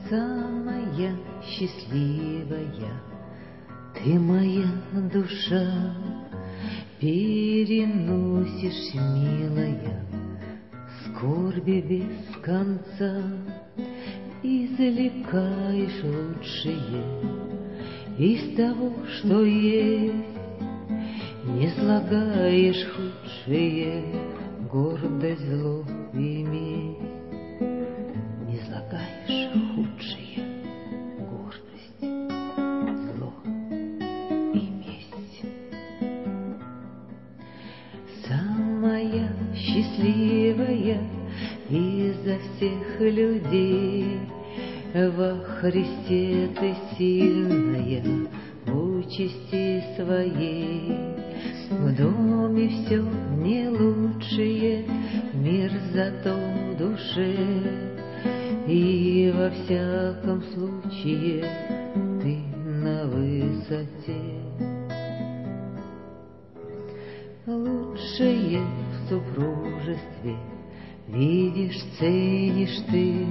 самая счастливая, ты моя душа, переносишь, милая, скорби без конца, извлекаешь лучшее из того, что есть, не слагаешь худшее, гордость, зло и месть. Не слагаешь худшее, гордость, зло и месть. Самая счастливая изо всех людей, во Христе ты сильная, в участи своей. В доме все не лучшее, мир зато в душе, и во всяком случае ты на высоте. Лучшее в супружестве видишь, ценишь ты,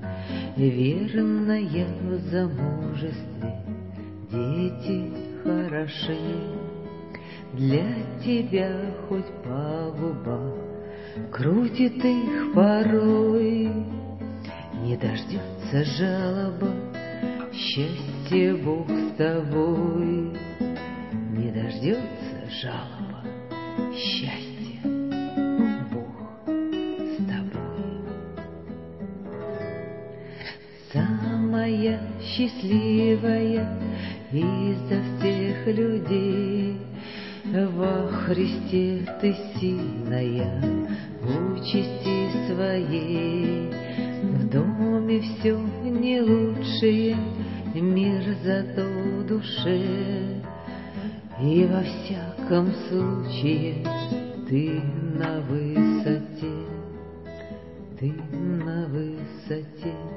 верная в замужестве, дети хороши. Для тебя хоть пагуба крутит их порой, не дождется жалоба, счастье Бог с тобой. Не дождется жалоба, счастье Бог с тобой. Самая счастливая изо всех людей, во Христе ты сильная, в участи своей. В доме все не лучшее, мир зато в душе, и во всяком случае ты на высоте, ты на высоте.